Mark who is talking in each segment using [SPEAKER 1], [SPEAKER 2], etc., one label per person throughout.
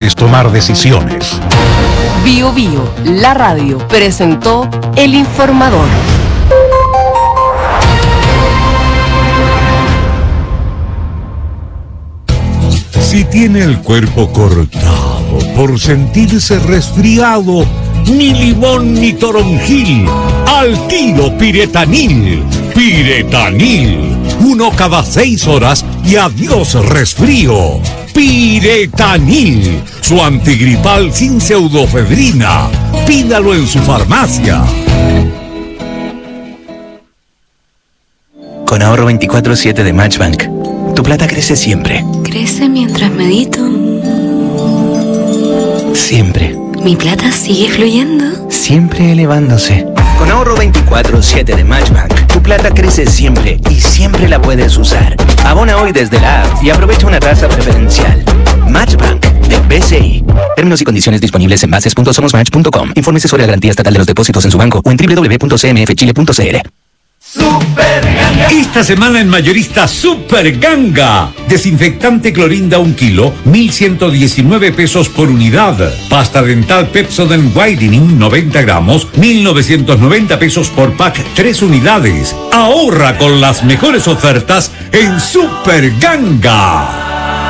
[SPEAKER 1] sabes tomar decisiones.
[SPEAKER 2] Bio Bio, la radio, presentó El Informador.
[SPEAKER 3] Si tiene el cuerpo cortado por sentirse resfriado, ni limón ni toronjil, al tiro Piretanil. Piretanil, 1 cada 6 horas y adiós resfrío. Piretanil, su antigripal sin pseudofedrina. Pídalo en su farmacia.
[SPEAKER 4] Con ahorro 24/7 de Matchbank, tu plata crece siempre.
[SPEAKER 5] Crece mientras medito.
[SPEAKER 4] Siempre.
[SPEAKER 5] Mi plata sigue fluyendo.
[SPEAKER 4] Siempre elevándose. Con ahorro 24/7 de Matchbank, tu plata crece siempre y siempre la puedes usar. Abona hoy desde la app y aprovecha una tasa preferencial. Matchbank de BCI. Términos y condiciones disponibles en bases.somosmatch.com. Infórmese sobre la garantía estatal de los depósitos en su banco o en www.cmfchile.cl.
[SPEAKER 3] Super Ganga. Esta semana en Mayorista Super Ganga. Desinfectante Clorinda 1 kilo, 1,119 pesos por unidad. Pasta dental Pepsodent Whitening 90 gramos, 1,990 pesos por pack 3 unidades. Ahorra con las mejores ofertas en Super Ganga.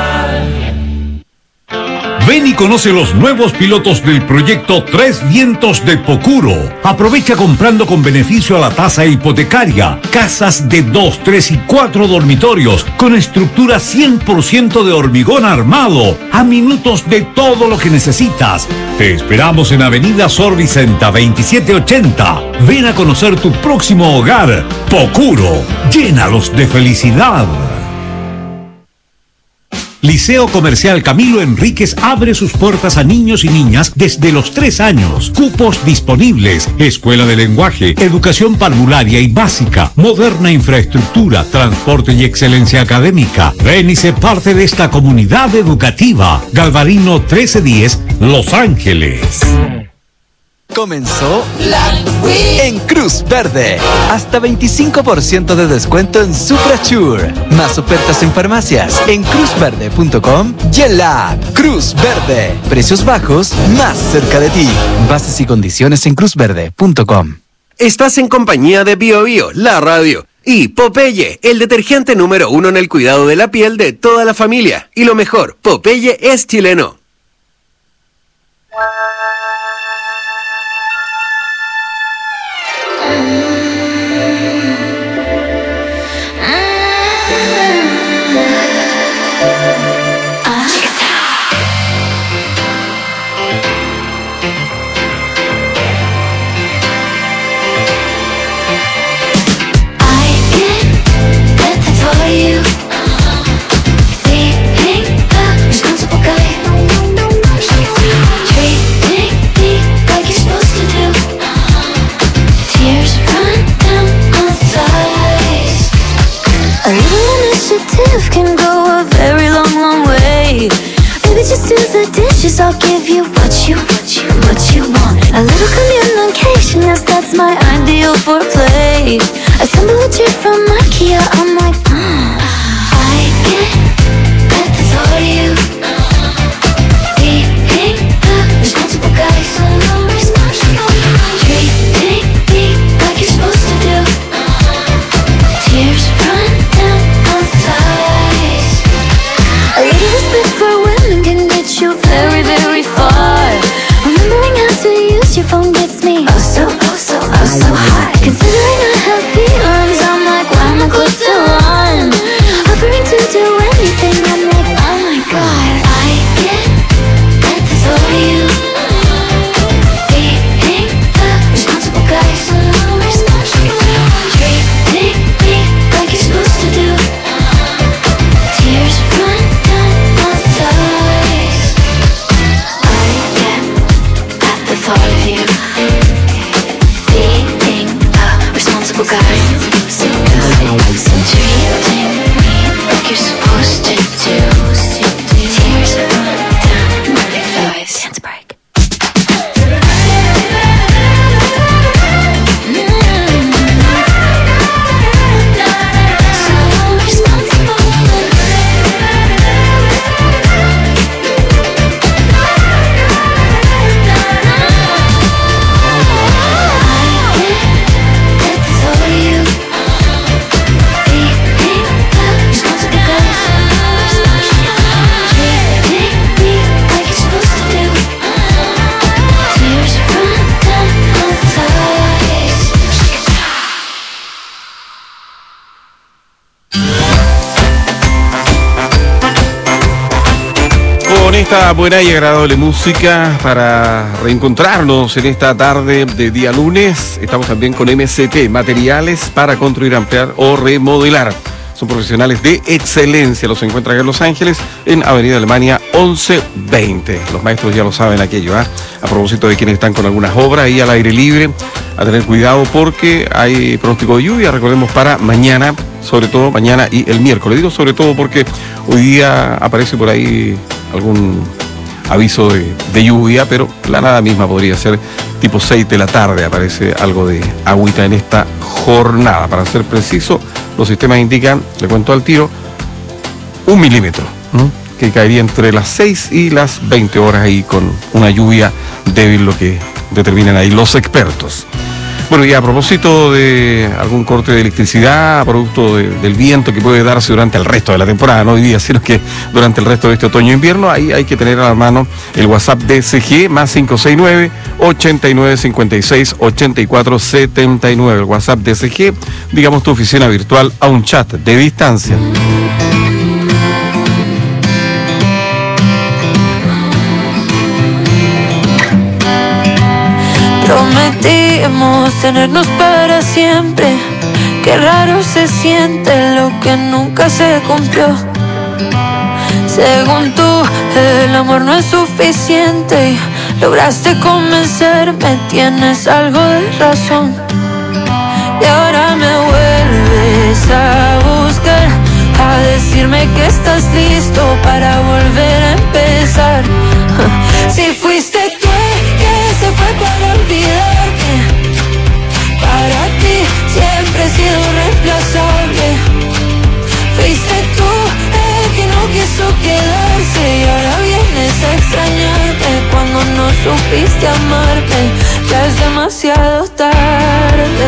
[SPEAKER 3] Ven y conoce los nuevos pilotos del proyecto Tres Vientos de Pocuro. Aprovecha comprando con beneficio a la tasa hipotecaria. Casas de 2, 3 y 4 dormitorios con estructura 100% de hormigón armado. A minutos de todo lo que necesitas. Te esperamos en Avenida Sor Vicenta 2780. Ven a conocer tu próximo hogar. Pocuro. Llénalos de felicidad. Liceo Comercial Camilo Enríquez abre sus puertas a niños y niñas desde los 3 años. Cupos disponibles. Escuela de lenguaje, educación parvularia y básica, moderna infraestructura, transporte y excelencia académica. Ven y sé parte de esta comunidad educativa. Galvarino 1310, Los Ángeles.
[SPEAKER 6] Comenzó Black Week en Cruz Verde. Hasta 25% de descuento en Suprasure. Más ofertas en farmacias en cruzverde.com y en la app Cruz Verde. Precios bajos más cerca de ti. Bases y condiciones en cruzverde.com.
[SPEAKER 7] Estás en compañía de Bio Bio, la radio. Y Popeye, el detergente número 1 en el cuidado de la piel de toda la familia. Y lo mejor, Popeye es chileno.
[SPEAKER 8] Can go a very long, long way. Maybe just do the dishes. I'll give you what you want. A little communication, yes, that's my ideal for play. Assemble a chair from IKEA. I'm like, I get the thought of you being the responsible guy. Treating me like you're supposed to do. Tears run down my thighs. A little respect for women can get you very, very far. Remembering how to use your phone gets me oh so high. Considering I have feelings, I'm like, why am I close to one? Offering to do anything, I'm like, oh my god. I get the thought of you being the responsible guy. Treating me like you're supposed to do. Tears run down my thighs. I get the thought of you being a responsible guy. Treating
[SPEAKER 1] esta buena y agradable música para reencontrarnos en esta tarde de día lunes. Estamos también con MCT, materiales para construir, ampliar o remodelar. Son profesionales de excelencia. Los encuentran en Los Ángeles, en Avenida Alemania 1120. Los maestros ya lo saben aquello, ¿eh? A propósito de quienes están con algunas obras ahí al aire libre, a tener cuidado porque hay pronóstico de lluvia, recordemos, para mañana, sobre todo mañana y el miércoles. Digo sobre todo porque hoy día aparece por ahí algún aviso de lluvia, pero la nada misma podría ser tipo 6 de la tarde, aparece algo de agüita en esta jornada. Para ser preciso, los sistemas indican, le cuento al tiro, 1 milímetro, que caería entre las 6 y las 20 horas ahí con una lluvia débil, lo que determinan ahí los expertos. Bueno, y a propósito de algún corte de electricidad, producto del viento que puede darse durante el resto de la temporada, no hoy día, sino que durante el resto de este otoño-invierno, ahí hay que tener a la mano el WhatsApp de CGE, más 569-8956-8479. El WhatsApp de CGE, digamos tu oficina virtual a un chat de distancia.
[SPEAKER 8] Prometimos tenernos para siempre. Qué raro se siente lo que nunca se cumplió. Según tú, el amor no es suficiente y lograste convencerme, tienes algo de razón. Y ahora me vuelves a buscar, a decirme que estás listo para volver a empezar. Si fuiste tú el que se fue para olvidarte, para ti siempre he sido reemplazable. Fuiste tú el que no quiso quedarse y ahora vienes a extrañarme cuando no supiste amarme. Ya es demasiado tarde.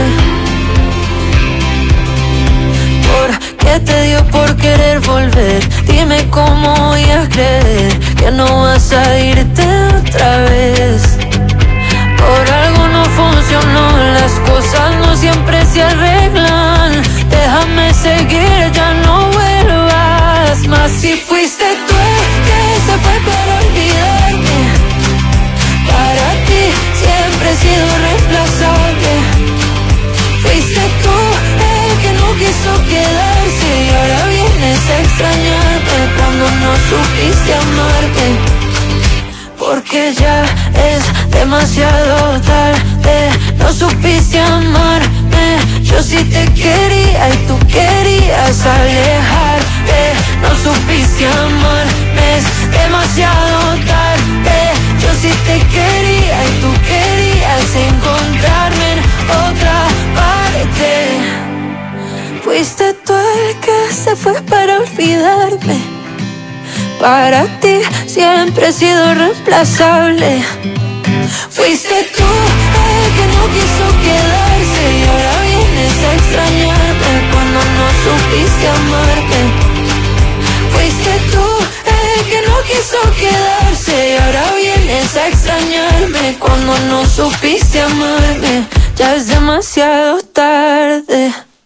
[SPEAKER 8] ¿Por qué te dio por querer volver? Dime cómo voy a creer que no vas a irte otra vez. Por algo no funcionó, las cosas no siempre se arreglan. Déjame seguir, ya no vuelvas más. Si fuiste tú el que se fue para olvidarte, para ti siempre he sido reemplazable. Fuiste tú el que no quiso quedarse y ahora vienes a extrañarme cuando no supiste amarte. Porque ya es demasiado tarde, no supiste amarme. Yo sí te quería y tú querías alejarte. No supiste amarme, es demasiado tarde. Yo sí te quería y tú querías encontrarme en otra parte. Fuiste tú el que se fue para olvidarme. Para ti siempre he sido reemplazable. Fuiste tú el que no quiso quedarse y ahora vienes a extrañarme cuando no supiste amarme. Fuiste tú el que no quiso quedarse y ahora vienes a extrañarme cuando no supiste amarme. Ya es demasiado tarde.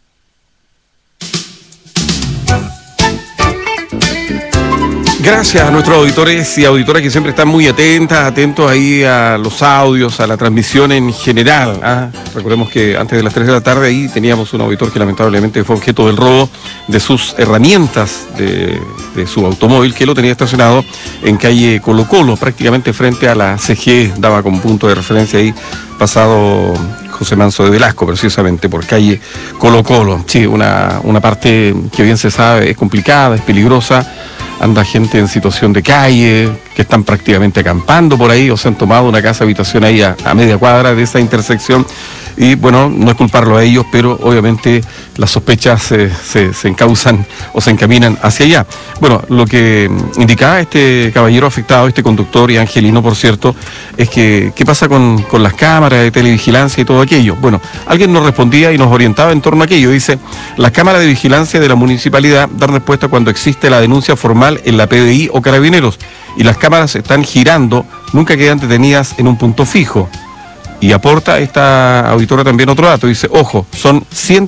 [SPEAKER 1] Gracias a nuestros auditores y auditoras que siempre están muy atentos ahí a los audios, a la transmisión en general. Recordemos que antes de las 3 de la tarde ahí teníamos un auditor que lamentablemente fue objeto del robo de sus herramientas de su automóvil, que lo tenía estacionado en calle Colo Colo, prácticamente frente a la CG, daba como punto de referencia ahí pasado José Manso de Velasco, precisamente por calle Colo Colo. Sí, una parte que bien se sabe es complicada, es peligrosa. Anda gente en situación de calle, que están prácticamente acampando por ahí, o se han tomado una casa habitación ahí a media cuadra de esa intersección. Y bueno, no es culparlo a ellos, pero obviamente las sospechas se encauzan o se encaminan hacia allá. Bueno, lo que indicaba este caballero afectado, este conductor y angelino, por cierto, es que ¿qué pasa con las cámaras de televigilancia y todo aquello? Bueno, alguien nos respondía y nos orientaba en torno a aquello. Dice, las cámaras de vigilancia de la municipalidad dan respuesta cuando existe la denuncia formal en la PDI o Carabineros, y las cámaras están girando, nunca quedan detenidas en un punto fijo. Y aporta esta auditora también otro dato, dice, ojo, son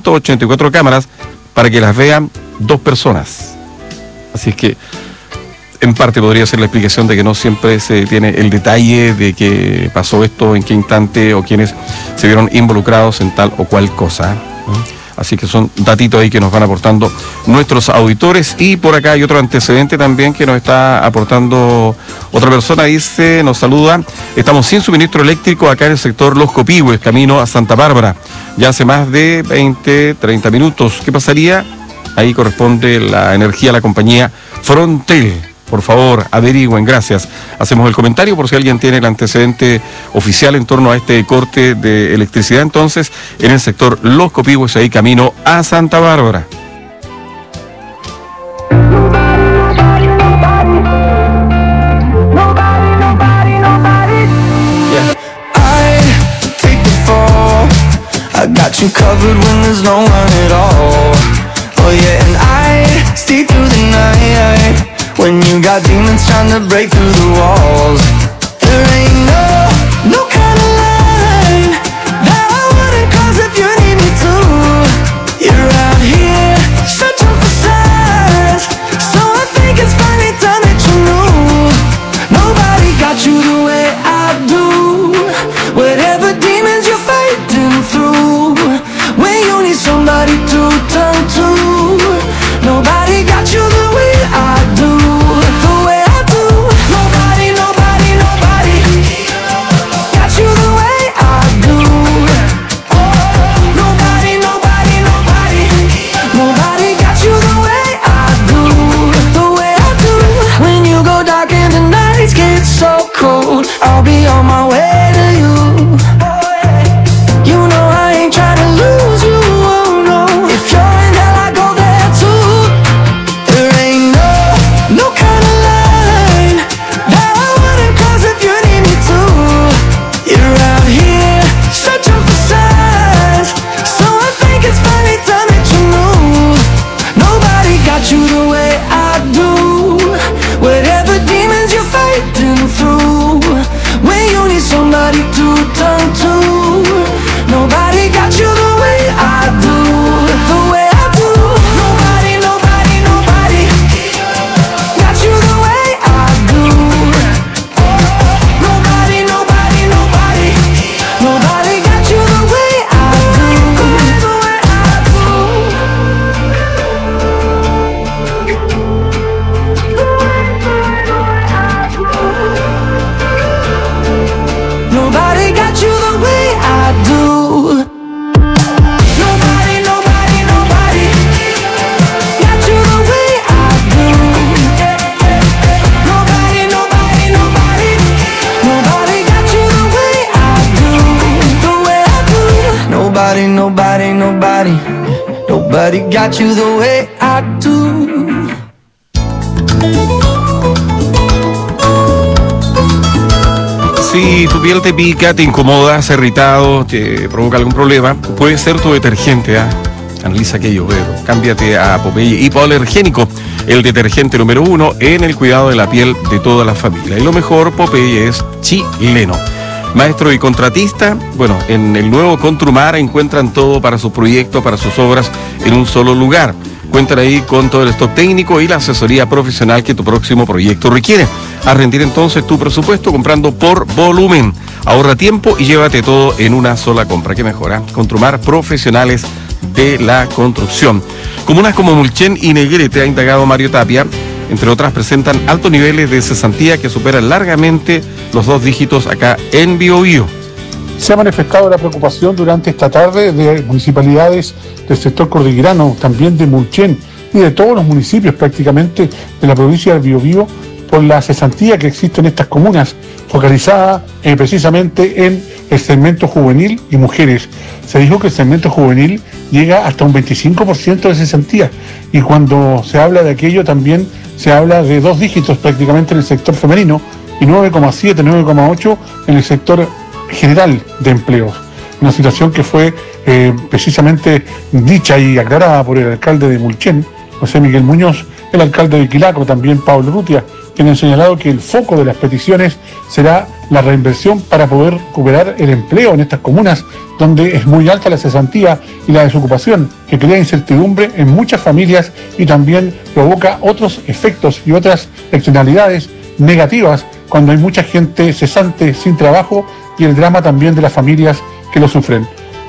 [SPEAKER 1] 184 cámaras para que las vean 2 personas. Así es que en parte podría ser la explicación de que no siempre se tiene el detalle de que pasó esto, en qué instante o quiénes se vieron involucrados en tal o cual cosa. Así que son datitos ahí que nos van aportando nuestros auditores. Y por acá hay otro antecedente también que nos está aportando otra persona. Dice, nos saluda: estamos sin suministro eléctrico acá en el sector Los Copihue, camino a Santa Bárbara, ya hace más de 20, 30 minutos. ¿Qué pasaría? Ahí corresponde la energía a la compañía Frontel. Por favor, averigüen, gracias. Hacemos el comentario por si alguien tiene el antecedente oficial en torno a este corte de electricidad, entonces, en el sector Los Copihue, ahí camino a Santa Bárbara.
[SPEAKER 9] When you got demons trying to break through the walls, there ain't no kind of line that I wouldn't cross if you need me to. You're out here searching for signs, so I think it's finally time that you know nobody got you the way I do. Whatever demons you're fighting through, when you need somebody to turn to, nobody got you the way I do. I'll be on my way to you. You know I ain't trying to lose you, oh no. If you're in hell, I go there too. There ain't no kind of line that I wouldn't cross if you need me to. You're out here searching for signs, so I think it's finally time that you know nobody got you the way I do. Whatever demons you're fighting through, when you need somebody to turn to, nobody got you the way I do, the way I do. Nobody got you the way I do. Nobody got you the way I do, the way I Nobody got you the way I do. Nobody got you the way I do. Nobody got you the way I do, the way I do. Nobody got you the way I do.
[SPEAKER 1] Si tu piel te pica, te incomoda, has irritado, te provoca algún problema, puede ser tu detergente. Analiza aquello, cámbiate a Popeye Hipoalergénico, el detergente número 1 en el cuidado de la piel de toda la familia. Y lo mejor, Popeye es chileno. Maestro y contratista, bueno, en el nuevo Contrumar encuentran todo para sus proyectos, para sus obras en un solo lugar. Cuentan ahí con todo el stock técnico y la asesoría profesional que tu próximo proyecto requiere. A rendir entonces tu presupuesto comprando por volumen. Ahorra tiempo y llévate todo en una sola compra. ¿Qué mejora? Contrumar, profesionales de la construcción. Comunas como Mulchen y Negrete, ha indagado Mario Tapia, entre otras, presentan altos niveles de cesantía que superan largamente los 2 dígitos acá en Biobío.
[SPEAKER 10] Se ha manifestado la preocupación durante esta tarde de municipalidades del sector cordillerano, también de Mulchen y de todos los municipios prácticamente de la provincia del Biobío, por la cesantía que existe en estas comunas, focalizada precisamente en el segmento juvenil y mujeres. Se dijo que el segmento juvenil llega hasta un 25% de cesantía, y cuando se habla de aquello también se habla de 2 dígitos prácticamente en el sector femenino y 9,7, 9,8 en el sector general de empleos. Una situación que fue precisamente dicha y aclarada por el alcalde de Mulchen, José Miguel Muñoz, el alcalde de Quilaco, también Pablo Rutia, quienes han señalado que el foco de las peticiones será la reinversión para poder recuperar el empleo en estas comunas, donde es muy alta la cesantía y la desocupación, que crea incertidumbre en muchas familias y también provoca otros efectos y otras externalidades negativas cuando hay mucha gente cesante sin trabajo y el drama también de las familias que lo sufren.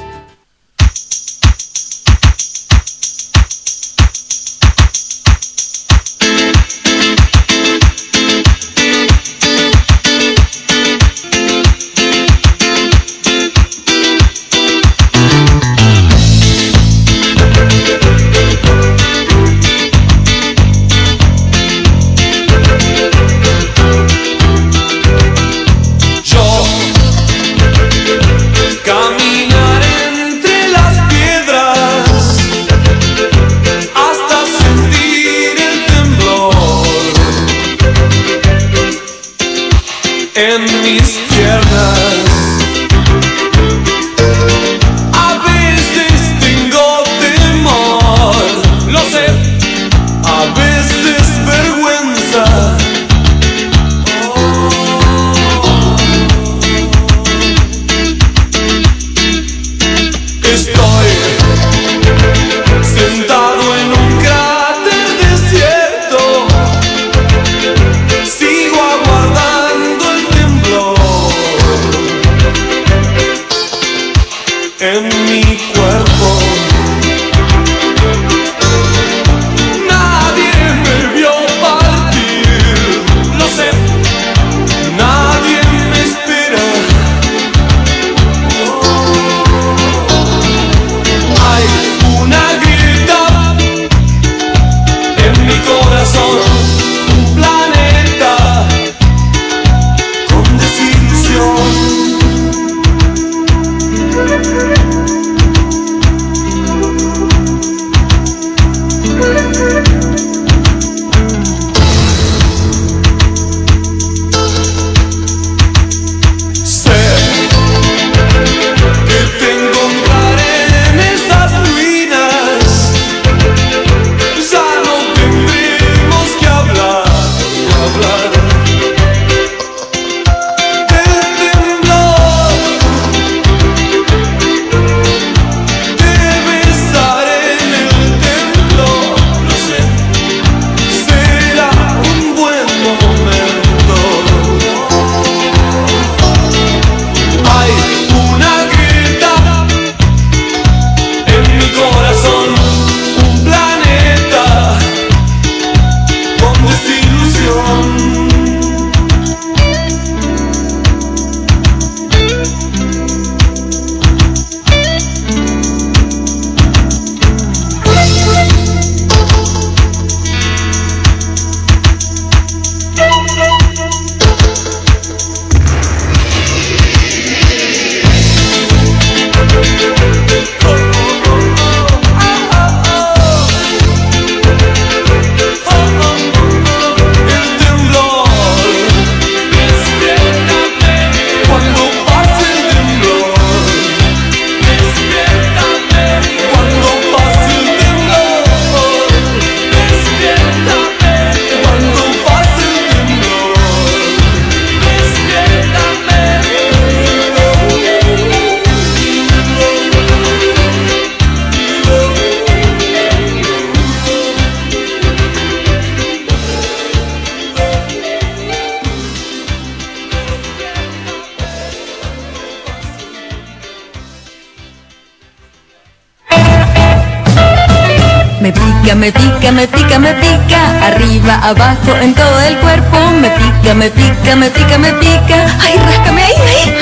[SPEAKER 11] Me pica, me pica, me pica, arriba, abajo, en todo el cuerpo. Me pica, me pica, me pica, me pica. Ay, ráscame ahí, ahí.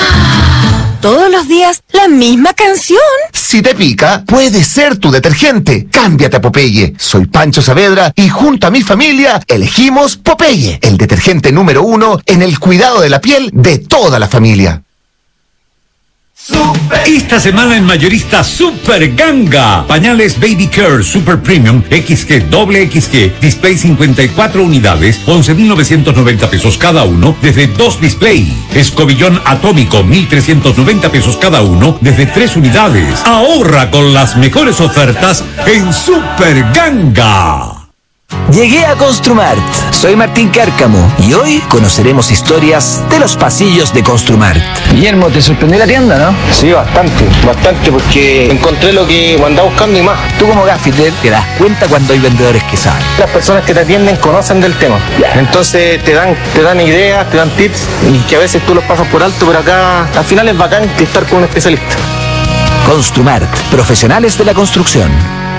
[SPEAKER 11] Todos los días la misma canción.
[SPEAKER 12] Si te pica, puede ser tu detergente. Cámbiate a Popeye. Soy Pancho Saavedra y junto a mi familia elegimos Popeye, el detergente número 1 en el cuidado de la piel de toda la familia.
[SPEAKER 3] Esta semana en Mayorista Super Ganga. Pañales Baby Care Super Premium XG, doble XG, display 54 unidades, 11.990 pesos cada uno, desde 2 display. Escobillón atómico, 1.390 pesos cada uno, desde 3 unidades. Ahorra con las mejores ofertas en Super Ganga.
[SPEAKER 4] Llegué a Construmart. Soy Martín Cárcamo y hoy conoceremos historias de los pasillos de Construmart.
[SPEAKER 13] Guillermo, ¿te sorprendió la tienda, no?
[SPEAKER 14] Sí, bastante, porque encontré lo que andaba buscando y más.
[SPEAKER 4] Tú como gaffiter te das cuenta cuando hay vendedores que saben.
[SPEAKER 14] Las personas que te atienden conocen del tema. Entonces te dan ideas, te dan tips y que a veces tú los pasas por alto, pero acá al final es bacán estar con un especialista.
[SPEAKER 4] Construmart, profesionales de la construcción.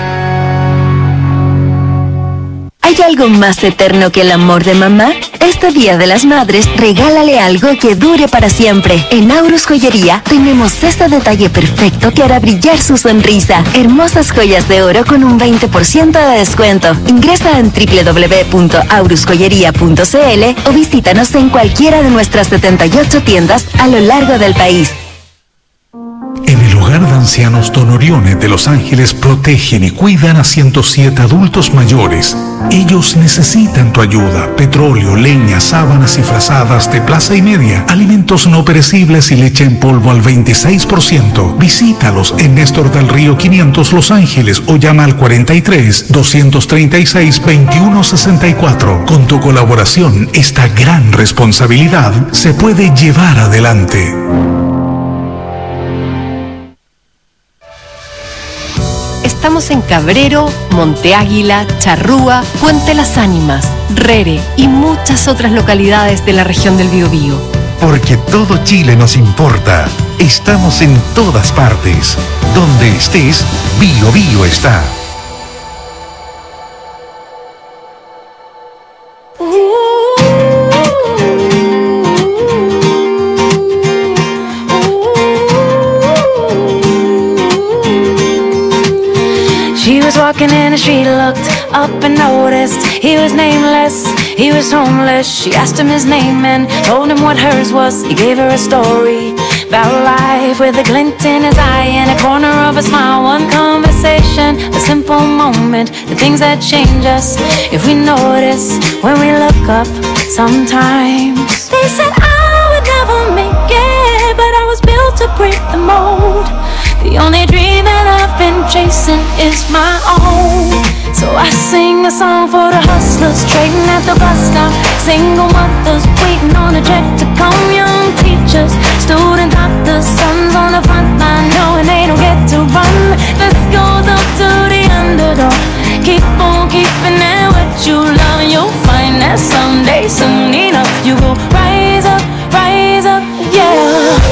[SPEAKER 11] ¿Hay algo más eterno que el amor de mamá? Este Día de las Madres, regálale algo que dure para siempre. En Aurus Joyería tenemos este detalle perfecto que hará brillar su sonrisa. Hermosas joyas de oro con un 20% de descuento. Ingresa en www.aurusjoyería.cl o visítanos en cualquiera de nuestras 78 tiendas a lo largo del país.
[SPEAKER 3] En el Hogar de Ancianos Don Orione de Los Ángeles protegen y cuidan a 107 adultos mayores. Ellos necesitan tu ayuda: petróleo, leña, sábanas y frazadas de plaza y media, alimentos no perecibles y leche en polvo al 26%. Visítalos en Néstor del Río 500 Los Ángeles o llama al 43-236-2164. Con tu colaboración, esta gran responsabilidad se puede llevar adelante.
[SPEAKER 2] Estamos en Cabrero, Monte Águila, Charrúa, Puente Las Ánimas, Rere y muchas otras localidades de la región del Biobío.
[SPEAKER 15] Porque todo Chile nos importa. Estamos en todas partes. Donde estés, Biobío está.
[SPEAKER 8] She was walking in the street, looked up and noticed he was nameless, he was homeless. She asked him his name and told him what hers was. He gave her a story about life with a glint in his eye and a corner of a smile. One conversation, a simple moment, the things that change us if we notice when we look up sometimes. They said I would never make it, but I was built to break the mold. The only dream that I've been chasing is my own. So I sing a song for the hustlers trading at the bus stop, single mothers waiting on a check to come, young teachers, student doctors, sons on the front line knowing they don't get to run. This goes up to the underdog. Keep on keeping it what you love, and you'll find that someday, soon enough, you will rise up, yeah.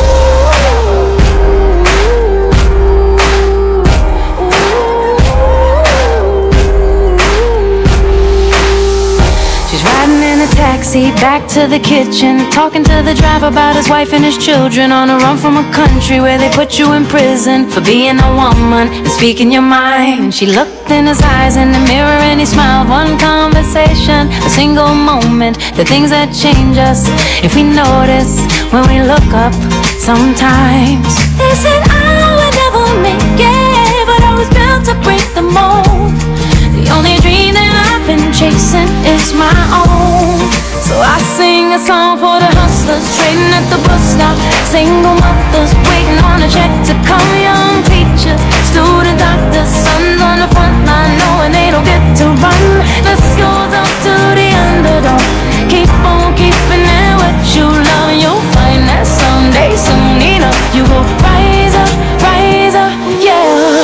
[SPEAKER 8] Taxi back to the kitchen, talking to the driver about his wife and his children, on a run from a country where they put you in prison for being a woman and speaking your mind. She looked in his eyes in the mirror and he smiled. One conversation, a single moment, the things that change us if we notice when we look up sometimes. They said I would never make it, but I was built to break the mold. The only dream that I've been chasing is my own. So I sing a song for the hustlers trading at the bus stop, single mothers waiting on a check to come, young teachers, student doctors, sons on the front line knowing they don't get to run. This goes up to the underdog. Keep on keeping it what you love, and you'll find that someday, soon enough, you will rise up, yeah.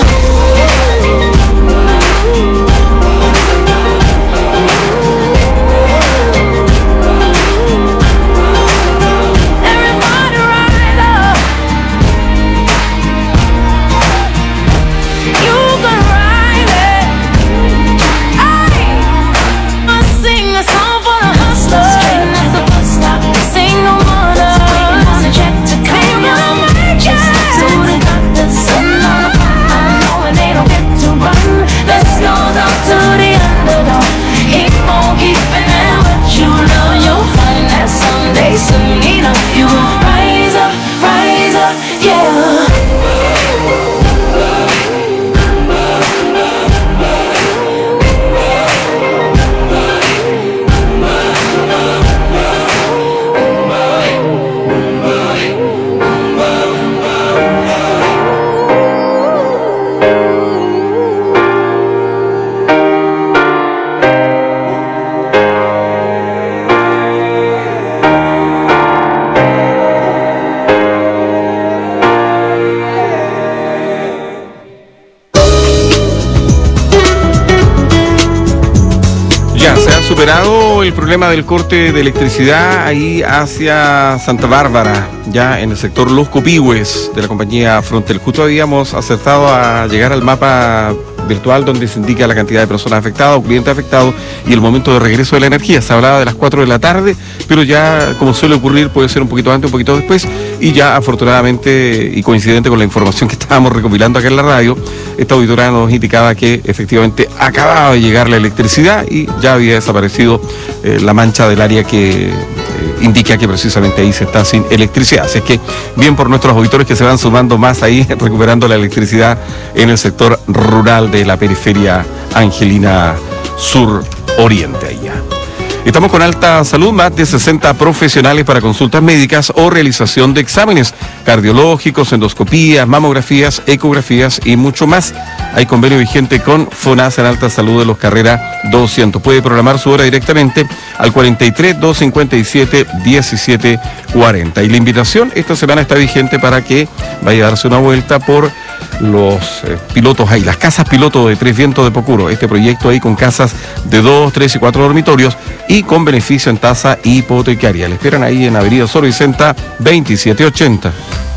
[SPEAKER 1] solucionado el problema del corte de electricidad ahí hacia Santa Bárbara, ya en el sector Los Copihue de la compañía Frontel. Justo habíamos acertado a llegar al mapa virtual donde se indica la cantidad de personas afectadas o clientes afectados y el momento de regreso de la energía. Se hablaba de las 4 de la tarde, pero ya, como suele ocurrir, puede ser un poquito antes, un poquito después, y ya afortunadamente y coincidente con la información que estábamos recopilando acá en la radio, esta auditora nos indicaba que efectivamente acababa de llegar la electricidad y ya había desaparecido la mancha del área que indica que precisamente ahí se está sin electricidad. Así es que bien por nuestros auditores que se van sumando más ahí, recuperando la electricidad en el sector rural de la periferia angelina sur-oriente allá. Estamos con Alta Salud, más de 60 profesionales para consultas médicas o realización de exámenes cardiológicos, endoscopías, mamografías, ecografías y mucho más. Hay convenio vigente con FONASA en Alta Salud de Los Carreras 200. Puede programar su hora directamente al 43 257 1740. Y la invitación esta semana está vigente para que vaya a darse una vuelta por los pilotos ahí, las casas piloto de Tres Vientos de Pocuro. Este proyecto ahí con casas de 2, 3 y 4 dormitorios y con beneficio en tasa hipotecaria. Le esperan ahí en Avenida Sor Vicenta 2780.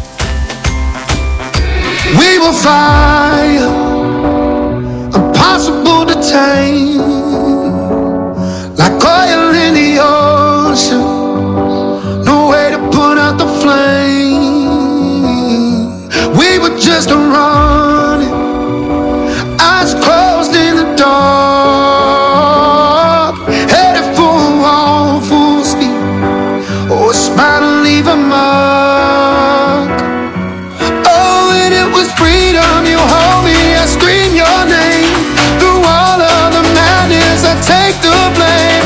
[SPEAKER 9] We will fly, impossible to tame, like oil in the ocean, no way to put out the flame. We were just running, eyes closed in the dark, headed for a wall full speed, oh, a smile to leave a mark. Oh, and it was freedom, you hold me, I scream your name. Through all of the madness, I take the blame.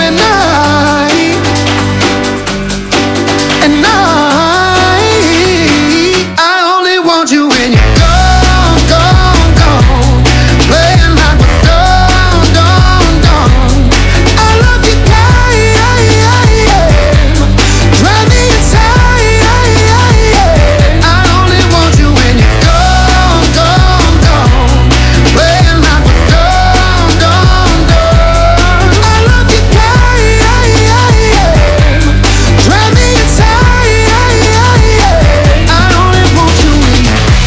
[SPEAKER 9] And I only want you when you're gone, gone, gone. Playing like we're done, done, done. I love you, drive me insane. I only want you when you're gone, gone, gone. Playing like we're done, done, done. I love you, drive me insane. I only want you when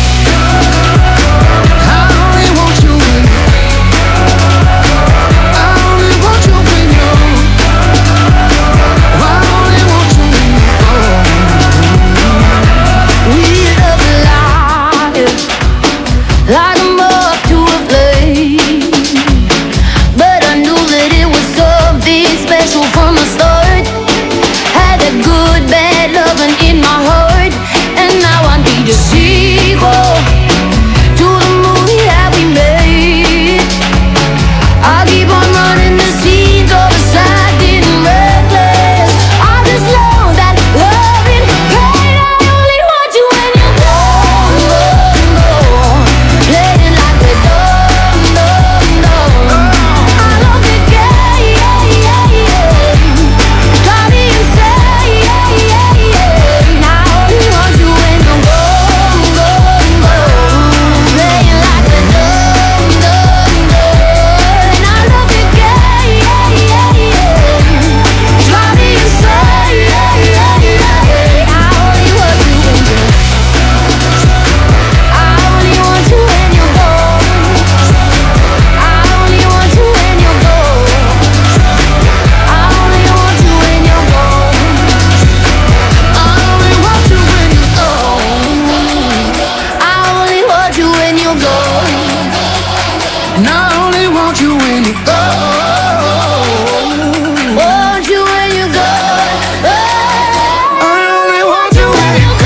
[SPEAKER 9] I only want you when I only want you when you're I only want you when you're gone.
[SPEAKER 8] We love life like a moth to a flame, but I knew that it was something special from the start. Had a good, bad loving in my heart, and now I need a sequel to the movie that we made. I keep on running the scenes of the sad and reckless. I just know that love and pain. I only want you when you're gone, gone, gone. Playing like we're done, done, done. I love you, drive me insane. I only want you when you're gone, gone, gone. Playing like we're done, done, done. I love you, drive me insane. I only want you when you're I only want you when you're gone. I only want you when you're gone. I only want you when you're gone. I only want you when you're gone. I only want you when you're gone.
[SPEAKER 9] And I only want you when you're gone.
[SPEAKER 8] Want you when you're gone.
[SPEAKER 9] I only want you when you're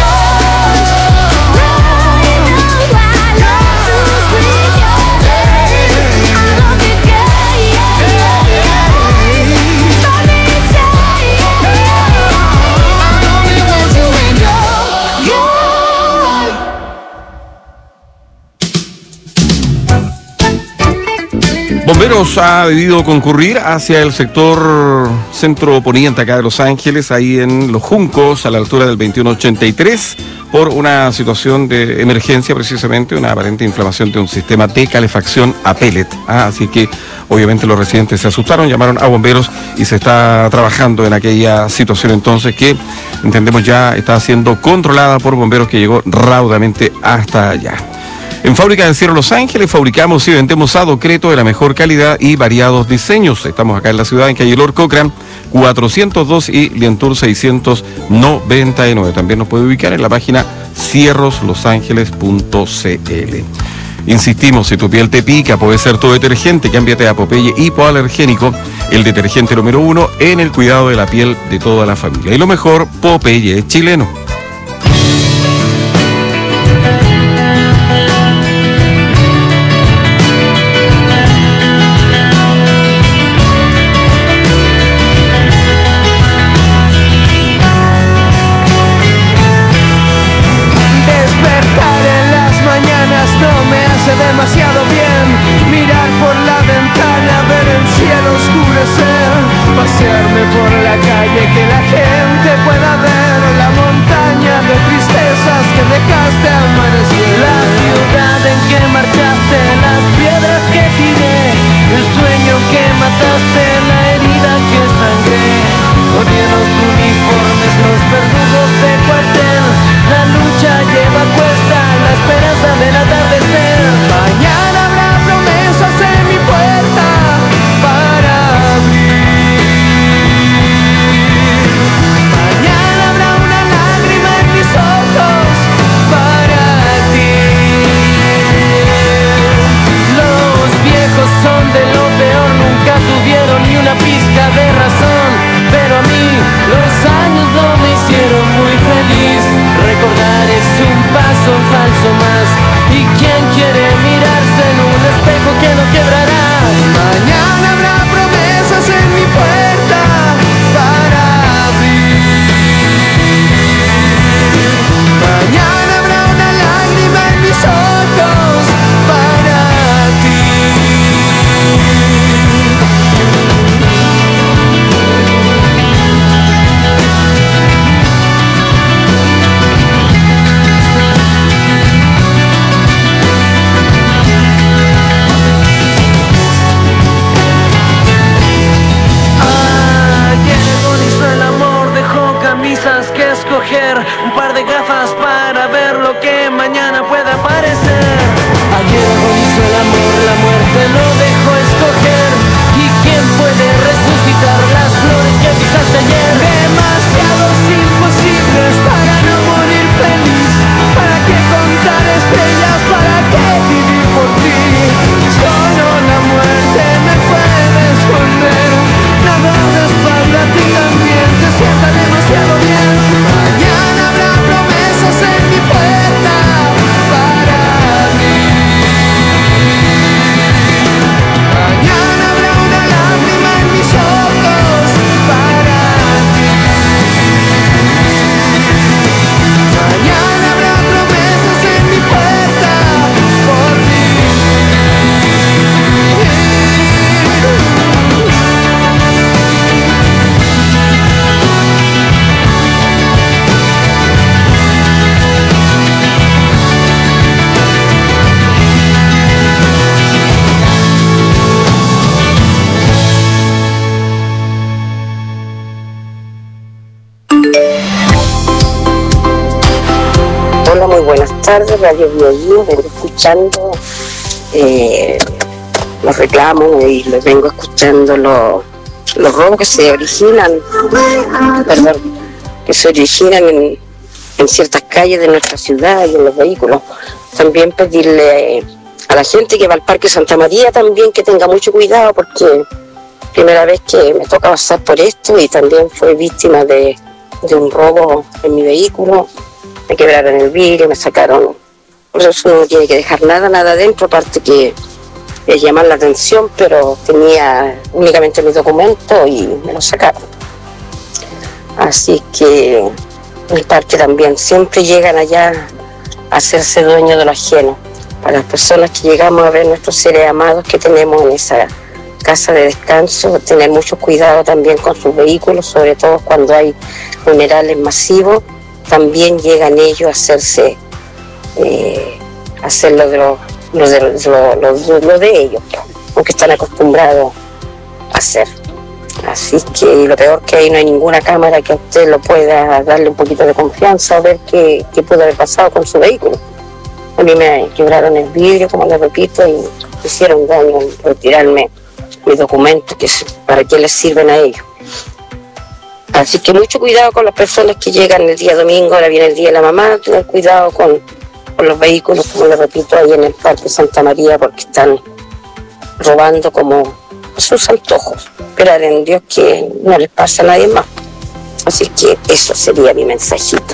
[SPEAKER 1] Bomberos ha debido concurrir hacia el sector centro poniente acá de Los Ángeles, ahí en Los Juncos, a la altura del 2183, por una situación de emergencia, precisamente una aparente inflamación de un sistema de calefacción a pellet. Así que Obviamente los residentes se asustaron, llamaron a bomberos y se está trabajando en aquella situación entonces que entendemos ya está siendo controlada por bomberos, que llegó raudamente hasta allá. En Fábrica de Encierro Los Ángeles fabricamos y vendemos adocreto de la mejor calidad y variados diseños. Estamos acá en la ciudad, en calle Lord Cochrane 402 y Lientour 699. También nos puede ubicar en la página cierroslosangeles.cl. Insistimos, si tu piel te pica, puede ser tu detergente, cámbiate a Popeye Hipoalergénico, el detergente número 1 en el cuidado de la piel de toda la familia. Y lo mejor, Popeye es chileno.
[SPEAKER 9] Demasiado bien mirar por la ventana, ver el cielo oscurecer, pasearme por la calle, que la gente pueda ver la montaña de tristezas que dejaste amanecer, la ciudad en que marchaste, las piedras que tiré, el sueño que mataste, la herida que sangré, oye los uniformes, los verdugos de cuartel, la lucha lleva a cuesta la esperanza del atardecer. Mañana habrá promesas en mi puerta para abrir. Mañana habrá una lágrima en mis ojos para ti. Los viejos son de lo peor, nunca tuvieron ni una pizca de razón, pero a mí los años no me hicieron muy feliz. Recordar es un paso falso más, y quien quiere mirarse en un espejo que no quebrará. Mañana habrá promesas en mi puerta para abrir. Mañana habrá una lágrima en mis ojos para ti. Un par de gafas para ver lo que mañana pueda aparecer. Ayer hizo el amor, la muerte lo dejó escoger. ¿Y quién puede resucitar las flores que pisaste ayer? Demasiados imposibles para no morir feliz. ¿Para qué contar estrellas? ¿Para qué vivir por ti? Solo la muerte me puede esconder. Nada de espalda, a ti también te sienta demasiado bien. Mañana habrá promesas en mi puerta para abrir. Mañana habrá una lágrima en mis ojos para ti. Mañana habrá promesas en mi puerta por ti.
[SPEAKER 16] Hola, muy buenas tardes, Radio Bio, vengo escuchando los reclamos y les vengo escuchando los robos que se originan, en ciertas calles de nuestra ciudad y en los vehículos. También pedirle a la gente que va al Parque Santa María también que tenga mucho cuidado, porque primera vez que me toca pasar por esto y también fue víctima de un robo en mi vehículo. Me quebraron el vidrio, me sacaron. Por eso uno no tiene que dejar nada adentro, aparte que es llamar la atención, pero tenía únicamente mis documentos y me los sacaron. Así que el parque también siempre llegan allá a hacerse dueño de lo ajeno. Para las personas que llegamos a ver nuestros seres amados que tenemos en esa casa de descanso, tener mucho cuidado también con sus vehículos, sobre todo cuando hay funerales masivos. También llegan ellos a hacerse, hacer lo de ellos, aunque que están acostumbrados a hacer. Así que lo peor que ahí no hay ninguna cámara que a usted lo pueda darle un poquito de confianza, a ver qué pudo haber pasado con su vehículo. A mí me quebraron el vidrio, como les repito, y hicieron daño en retirarme mis documentos, para qué les sirven a ellos. Así que mucho cuidado con las personas que llegan el día domingo, ahora viene el día de la mamá, tener cuidado con los vehículos, como les repito, ahí en el Parque Santa María, porque están robando como sus antojos. Esperar en Dios que no les pase a nadie más. Así que eso sería mi mensajito.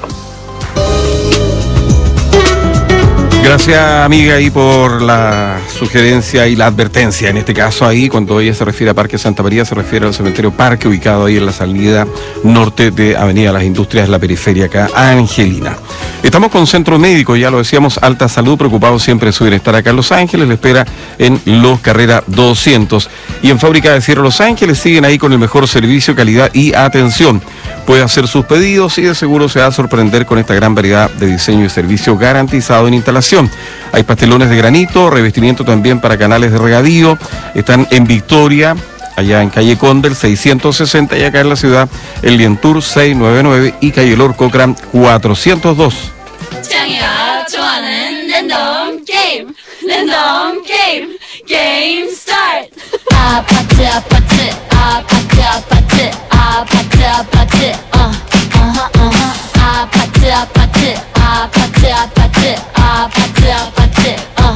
[SPEAKER 1] Gracias, amiga, ahí por la sugerencia y la advertencia. En este caso, ahí, cuando ella se refiere a Parque Santa María, se refiere al cementerio Parque, ubicado ahí en la salida norte de Avenida Las Industrias, la periferia acá, Angelina. Estamos con Centro Médico, ya lo decíamos, Alta Salud, preocupado siempre de su bienestar acá en Los Ángeles, le espera en Los Carrera 200. Y en Fábrica de Cierre Los Ángeles siguen ahí con el mejor servicio, calidad y atención. Puede hacer sus pedidos y de seguro se va a sorprender con esta gran variedad de diseño y servicio garantizado en instalación. Hay pastelones de granito, revestimiento también para canales de regadío. Están en Victoria, allá en calle Condel 660, y acá en la ciudad el Lientour 699 y calle Lord Cochrane 402.
[SPEAKER 8] Game start. 아파트 아파트 아파트 아파트 아파트 아파트 아파트 아파트 아파트 아파트 아파트 아파트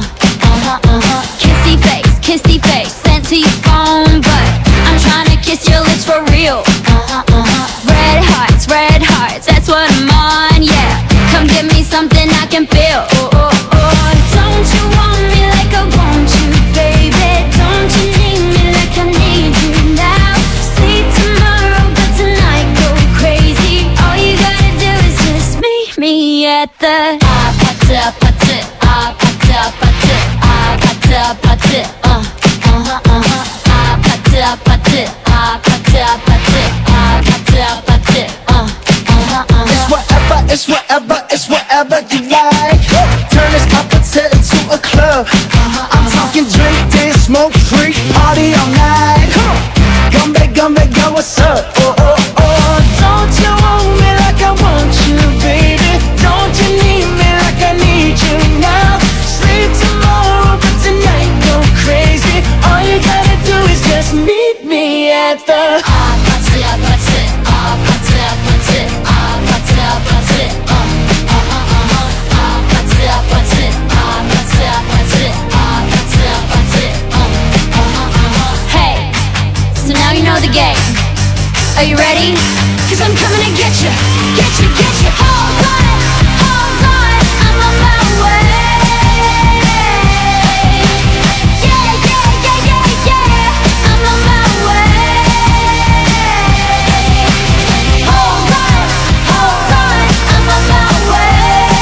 [SPEAKER 8] kissy face sent to your phone, but I'm trying to kiss your lips for real. Red hearts, that's what I'm on, yeah. Come give me something I can feel. Don't you want me like I want you, baby? Don't you need me like I need you now? Sleep tomorrow, but tonight go crazy. All you gotta do is just meet me at the 아파트 아파트 아파트 아파트 아파트 아파트 아파트 아파트 아파트 아파트 아파트
[SPEAKER 9] It's whatever you like. Turn this apache into a club. I'm talking drink, dance, smoke, freak, party all night. Come back, girl, what's up? Don't you want me like I want you, baby? Don't you need me like I need you now? Sleep tomorrow, but tonight go crazy. All you gotta do is just meet me at the 아파트 아파트 아파트 아파트 아파트 아파트
[SPEAKER 8] Hey, so now you know the game. Are you ready? 'Cause I'm coming to get you, get you, get you. Hold on, I'm on my way. Yeah, I'm on my way. Hold on, I'm on my way.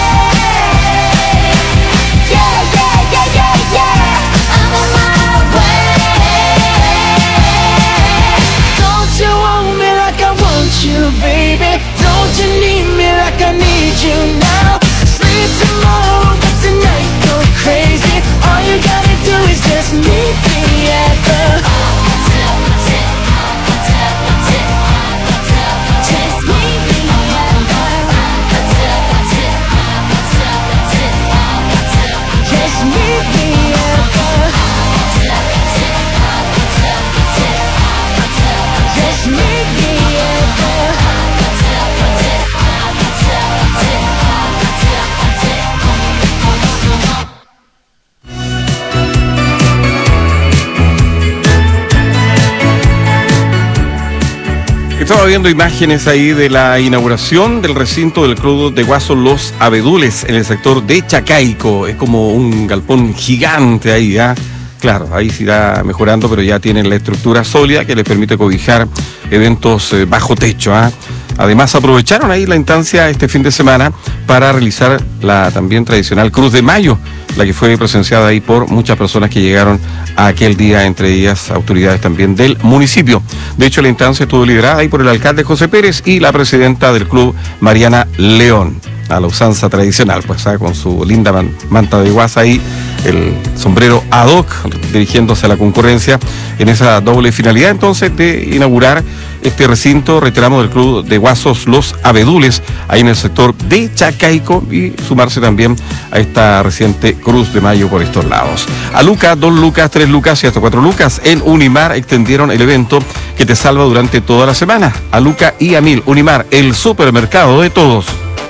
[SPEAKER 8] Yeah, I'm on my way.
[SPEAKER 9] Don't you want me like I want you, baby? Don't you need me like I need you now? Sleep tomorrow, but tonight go crazy. All you gotta do is just meet me at the just meet me at the just meet me at the just meet me at the
[SPEAKER 1] Estaba viendo imágenes ahí de la inauguración del recinto del Club de Guaso Los Abedules en el sector de Chacaico. Es como un galpón gigante ahí, ¿ah? Claro, ahí se irá mejorando, pero ya tienen la estructura sólida que les permite cobijar eventos bajo techo, ¿ah? Además, aprovecharon ahí la instancia este fin de semana para realizar la también tradicional Cruz de Mayo, la que fue presenciada ahí por muchas personas que llegaron a aquel día, entre ellas autoridades también del municipio. De hecho, la instancia estuvo liderada ahí por el alcalde José Pérez y la presidenta del club, Mariana León, a la usanza tradicional, pues, ¿sabes? Con su linda manta de guasa ahí el sombrero ad hoc, dirigiéndose a la concurrencia en esa doble finalidad entonces de inaugurar este recinto, reiteramos, del Club de Guasos Los Abedules, ahí en el sector de Chacaico, y sumarse también a esta reciente Cruz de Mayo por estos lados. A Lucas, 2 lucas, 3 lucas y hasta 4 lucas en Unimar extendieron el evento que te salva durante toda la semana. A Luca y a 1000, Unimar, el supermercado de todos.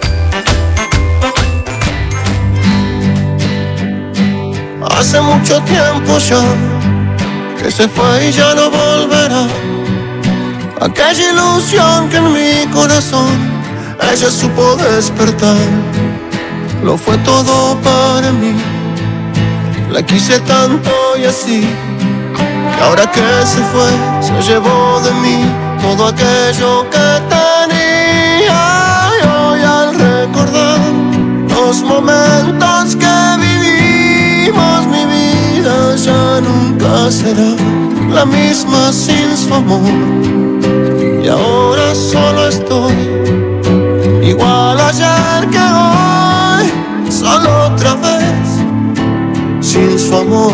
[SPEAKER 17] Hace mucho tiempo ya que se fue y ya no volverá. Aquella ilusión que en mi corazón ella supo despertar. Lo fue todo para mí. La quise tanto y así. Y ahora que se fue, se llevó de mí todo aquello que tenía. Y hoy al recordar los momentos que vivimos, mi vida ya nunca será la misma sin su amor. Y ahora solo estoy igual ayer que hoy, solo otra vez sin su amor.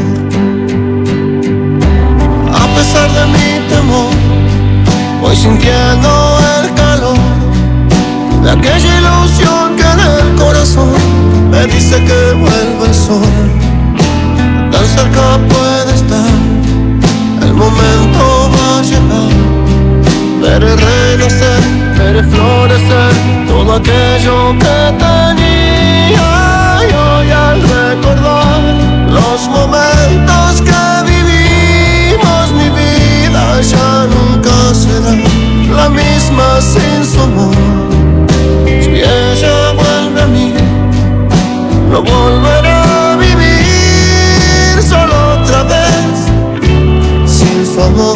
[SPEAKER 17] A pesar de mi temor, voy sintiendo el calor de aquella ilusión que en el corazón me dice que vuelve el sol. Tan cerca puede estar, el momento va a llegar. Veré renacer, veré florecer todo aquello que tenía. Y hoy al recordar los momentos que vivimos, mi vida ya nunca será la misma sin su amor. Si ella vuelve a mí, no volverá a vivir solo otra vez sin su amor.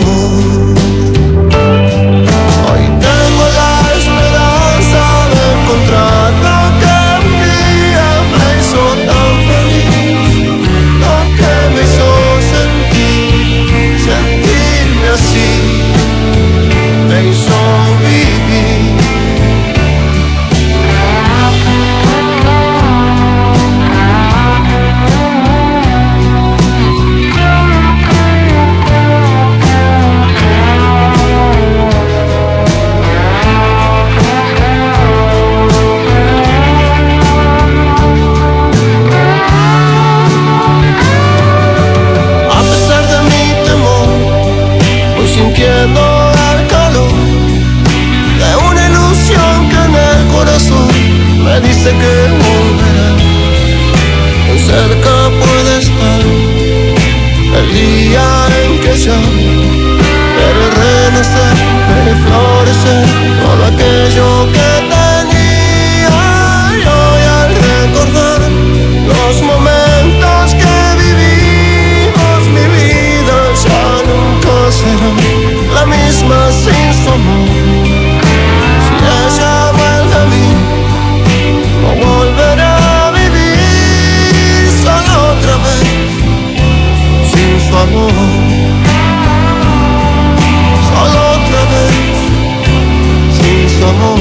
[SPEAKER 17] Me dice que volverá, tan cerca puede estar el día en que ya veré renacer, veré florecer todo aquello que tenía. Y hoy al recordar los momentos que vivimos, mi vida ya nunca será la misma sin su amor. Si ella vuelve a mí, no volverá a vivir solo otra vez sin su amor. Solo otra vez sin su amor.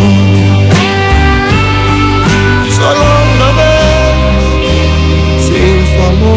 [SPEAKER 17] Solo otra vez sin su amor.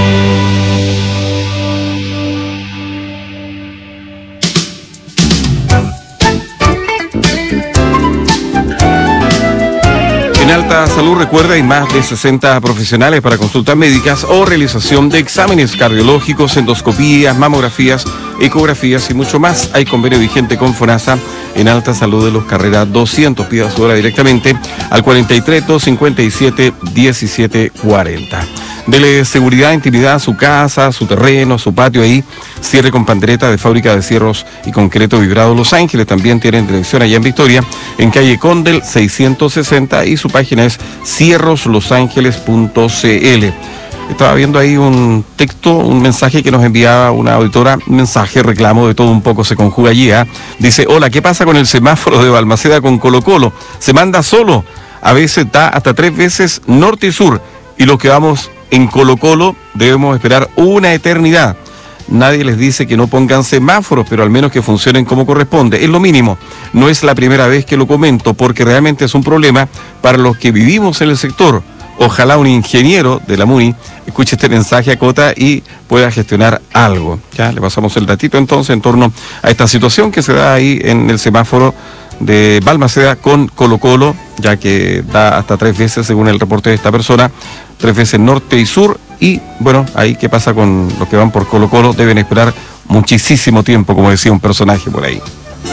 [SPEAKER 1] En Alta Salud, recuerda, hay más de 60 profesionales para consultas médicas o realización de exámenes cardiológicos, endoscopías, mamografías, ecografías y mucho más. Hay convenio vigente con FONASA en Alta Salud de los Carreras 200. Pida su hora directamente al 43 257 1740. Dele seguridad, intimidad a su casa, a su terreno, a su patio ahí. Cierre con pandereta de Fábrica de Cierros y Concreto Vibrado Los Ángeles. También tienen dirección allá en Victoria, en calle Condel 660, y su página es cierroslosangeles.cl. Estaba viendo ahí un texto, un mensaje que nos enviaba una auditora, un mensaje, reclamo, de todo un poco se conjuga allí. Dice: hola, ¿qué pasa con el semáforo de Balmaceda con Colo Colo? Se manda solo, a veces da hasta 3 veces norte y sur, y los que vamos en Colo Colo debemos esperar una eternidad. Nadie les dice que no pongan semáforos, pero al menos que funcionen como corresponde. Es lo mínimo. No es la primera vez que lo comento, porque realmente es un problema para los que vivimos en el sector. Ojalá un ingeniero de la MUNI escuche este mensaje a Cota y pueda gestionar algo. Ya le pasamos el datito entonces en torno a esta situación que se da ahí en el semáforo de Balmaceda con Colo-Colo, ya que da hasta 3 veces, según el reporte de esta persona, 3 veces norte y sur. Y bueno, ahí qué pasa con los que van por Colo-Colo, deben esperar muchísimo tiempo, como decía un personaje por ahí.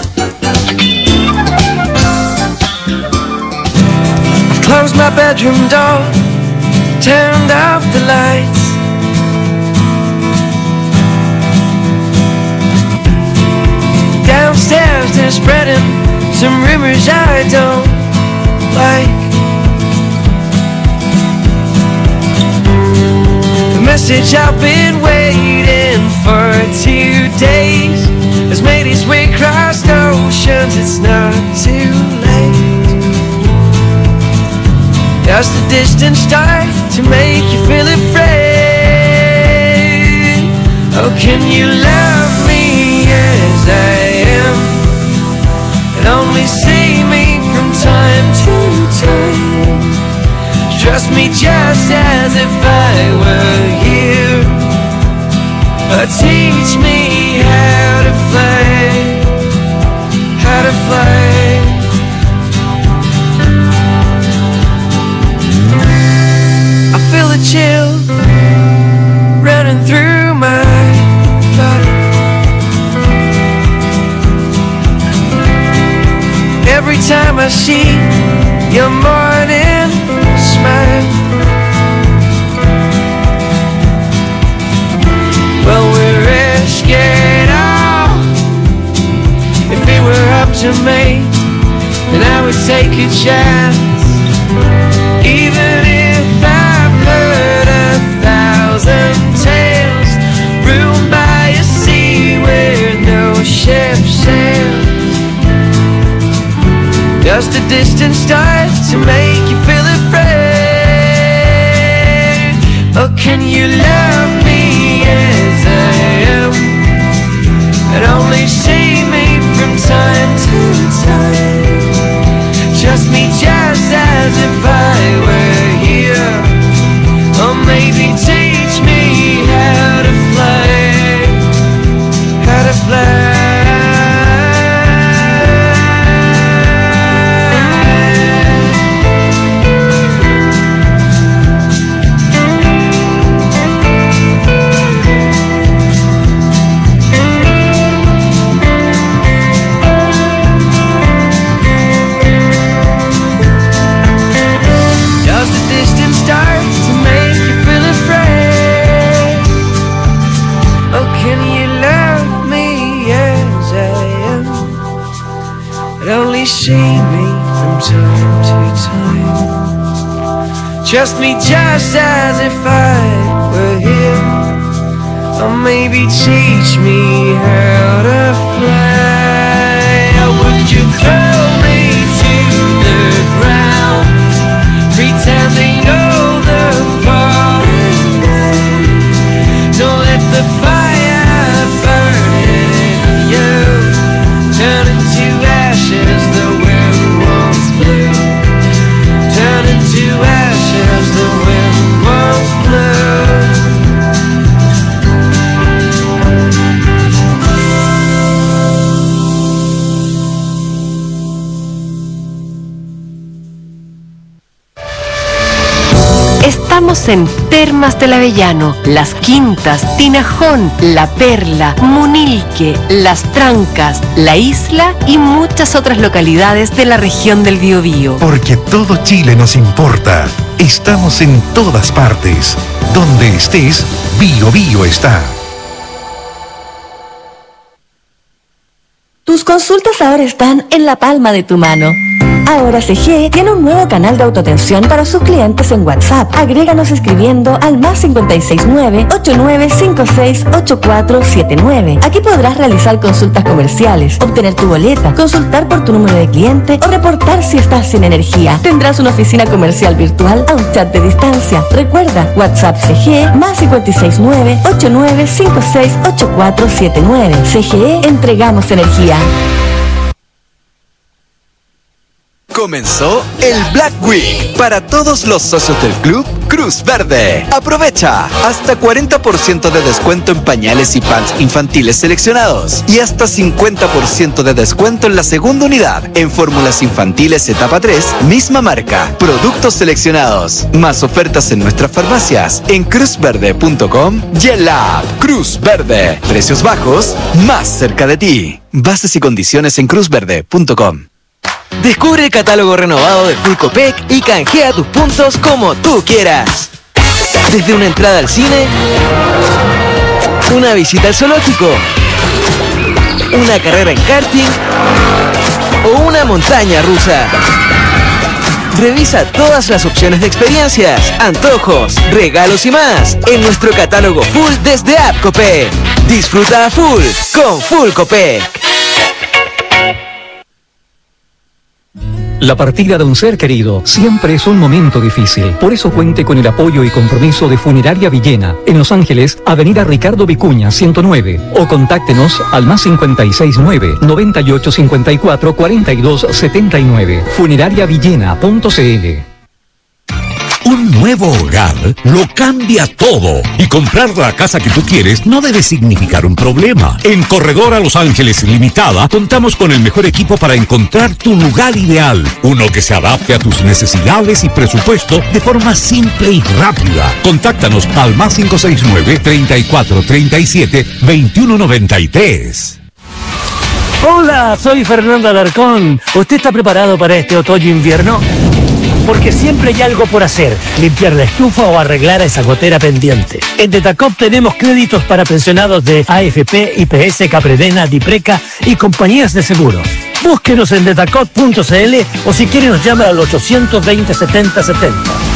[SPEAKER 9] Closed my bedroom door, turned off the lights. Downstairs they're spreading some rumors I don't like. The message I've been waiting for 2 days has made its way across oceans, it's not too late. Just a distant star to make you feel afraid. Oh, can you love me as I am and only see me from time to time? Trust me just as if I were you, or teach me how to fly, how to fly. I feel a chill running through my body. Every time I see your morning smile. Well, we're risking it all. If it were up to me, then I would take a chance. Even if I've heard 1,000 tales, ruined by a sea where no ship sails. Just a distant star to make you feel afraid. Oh, can you love me as I am and only see me from time to time? Trust me just as if I were here, or maybe teach me how to fly, how to fly. See me from time to time. Trust me just as if I were here, or maybe teach me how to fly. Or would you throw me to the ground, pretending all the falling? Don't let the fire burn in you, turn into ashes. The wind once blew, turn into ashes. The wind once blew.
[SPEAKER 2] Estamos en Termas del Avellano, Las Quintas, Tinajón, La Perla, Munilque, Las Trancas, La Isla y muchas otras localidades de la región del Biobío.
[SPEAKER 15] Porque todo Chile nos importa. Estamos en todas partes. Donde estés, Biobío está.
[SPEAKER 11] Tus consultas ahora están en la palma de tu mano. Ahora CGE tiene un nuevo canal de autoatención para sus clientes en WhatsApp. Agréganos escribiendo al +569-8956-8479. Aquí podrás realizar consultas comerciales, obtener tu boleta, consultar por tu número de cliente o reportar si estás sin energía. Tendrás una oficina comercial virtual a un chat de distancia. Recuerda, WhatsApp CGE +569-8956-8479. CGE, entregamos energía.
[SPEAKER 6] Comenzó el Black Week para todos los socios del club Cruz Verde. Aprovecha hasta 40% de descuento en pañales y pants infantiles seleccionados y hasta 50% de descuento en la segunda unidad en fórmulas infantiles etapa 3, misma marca, productos seleccionados. Más ofertas en nuestras farmacias en cruzverde.com y en la app Cruz Verde. Precios bajos, más cerca de ti. Bases y condiciones en cruzverde.com.
[SPEAKER 4] Descubre el catálogo renovado de Full Copec y canjea tus puntos como tú quieras. Desde una entrada al cine, una visita al zoológico, una carrera en karting o una montaña rusa. Revisa todas las opciones de experiencias, antojos, regalos y más en nuestro catálogo Full desde App Copec. Disfruta a full con Full Copec.
[SPEAKER 18] La partida de un ser querido siempre es un momento difícil. Por eso cuente con el apoyo y compromiso de Funeraria Villena, en Los Ángeles, Avenida Ricardo Vicuña, 109. O contáctenos al más 569-9854-4279. Funerariavillena.cl.
[SPEAKER 3] Un nuevo hogar lo cambia todo y comprar la casa que tú quieres no debe significar un problema. En Corredora Los Ángeles Limitada contamos con el mejor equipo para encontrar tu lugar ideal, uno que se adapte a tus necesidades y presupuesto de forma simple y rápida. Contáctanos al más 569-3437-2193.
[SPEAKER 19] Hola, soy Fernando Alarcón. ¿Usted está preparado para este otoño-invierno? Porque siempre hay algo por hacer, limpiar la estufa o arreglar esa gotera pendiente. En Detacop tenemos créditos para pensionados de AFP, IPS, Capredena, Dipreca y compañías de seguros. Búsquenos en detacop.cl o si quiere nos llama al 820 70 70.